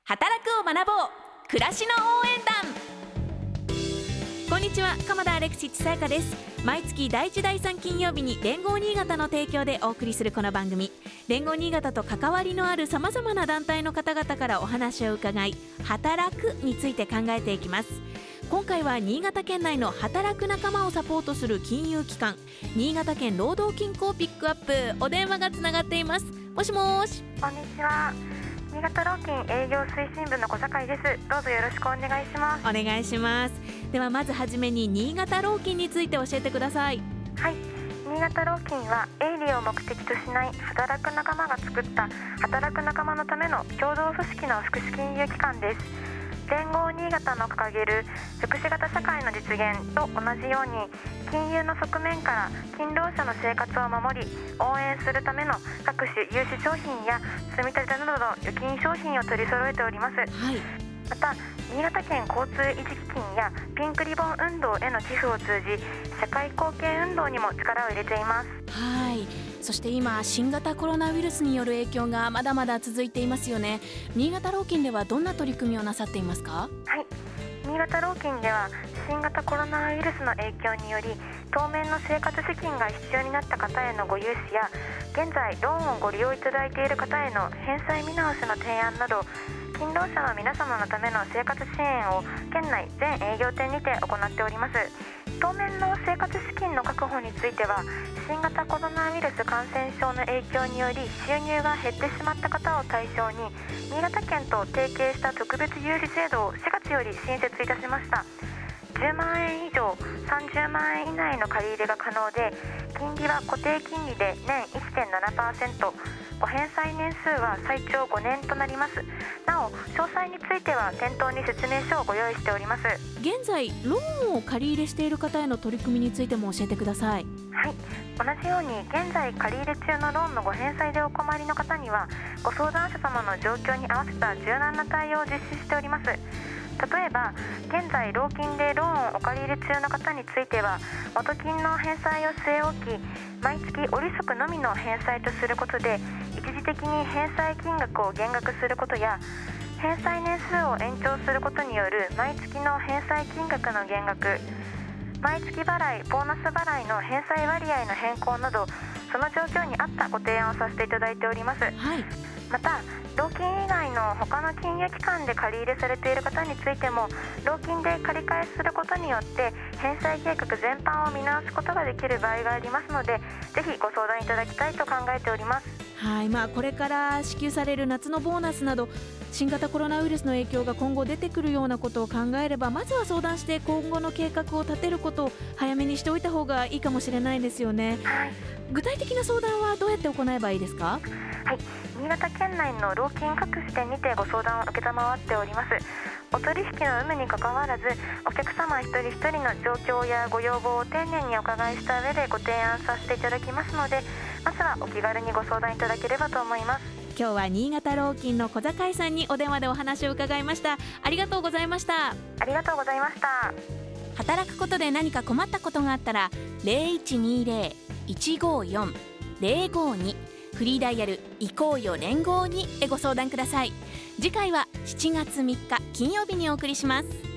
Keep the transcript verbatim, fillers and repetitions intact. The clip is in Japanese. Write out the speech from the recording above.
働くを学ぼう暮らしの応援団。こんにちは、鎌田アレクシッチさやかです。毎月だいいちだいさん金曜日に連合新潟の提供でお送りするこの番組、連合新潟と関わりのあるさまざまな団体の方々からお話を伺い、働くについて考えていきます。今回は新潟県内の働く仲間をサポートする金融機関、新潟県労働金庫をピックアップ。お電話がつながっています。もしもし。 こんにちは、新潟労金営業推進部の小坂井です。どうぞよろしくお願いします。 お願いします。ではまずはじめに新潟労金について教えてください。 はい、新潟労金は営利を目的としない働く仲間が作った働く仲間のための共同組織の福祉金融機関です。連合新潟の掲げる福祉型社会の実現と同じように、金融の側面から勤労者の生活を守り応援するための各種融資商品や積み立てなどの預金商品を取り揃えております。はい、また新潟県交通維持基金やピンクリボン運動への寄付を通じ、社会貢献運動にも力を入れています。 はい、そして今新型コロナウイルスによる影響がまだまだ続いていますよね。新潟労金ではどんな取り組みをなさっていますか？ はい、新潟労金では新型コロナウイルスの影響により当面の生活資金が必要になった方へのご融資や、現在ローンをご利用いただいている方への返済見直しの提案など、勤労者の皆様のための生活支援を県内全営業店にて行っております。当面の生活資金の確保については、新型コロナウイルス感染症の影響により収入が減ってしまった方を対象に、新潟県と提携した特別融資制度をしがつより新設いたしました。じゅうまんえん以上さんじゅうまんえん以内の借り入れが可能で、金利は固定金利で年 いってんななパーセント、ご返済年数は最長ごねんとなります。なお詳細については店頭に説明書をご用意しております。 現在ローンを借り入れしている方への取り組みについても教えてください。 はい、同じように現在借り入れ中のローンのご返済でお困りの方には、ご相談者様の状況に合わせた柔軟な対応を実施しております。例えば現在労金でローンをお借り入れ中の方については、元金の返済を据え置き、毎月お利息のみの返済とすることで、一時的に返済金額を減額することや、返済年数を延長することによる毎月の返済金額の減額、毎月払い、ボーナス払いの返済割合の変更など、その状況に合ったご提案をさせていただいております。はい、また労金以外の他の金融機関で借り入れされている方についても、労金で借り換えすることによって返済計画全般を見直すことができる場合がありますので、ぜひご相談いただきたいと考えております。 はい、まあ、これから支給される夏のボーナスなど、新型コロナウイルスの影響が今後出てくるようなことを考えれば、まずは相談して今後の計画を立てることを早めにしておいた方がいいかもしれないですよね。はい、具体的な相談はどうやって行えばいいですか？ はい、新潟県内の労金各支店にてご相談を承っております。お取引の有無にかかわらず、お客様一人一人の状況やご要望を丁寧にお伺いした上でご提案させていただきますので、まずはお気軽にご相談いただければと思います。 今日は新潟労金の小坂井さんにお電話でお話を伺いました。ありがとうございました。 ありがとうございました。 働くことで何か困ったことがあったら ゼロいちにゼロ いちごよん ゼロごに フリーダイヤル行こうよ連合にへご相談ください。次回はしちがつみっか金曜日にお送りします。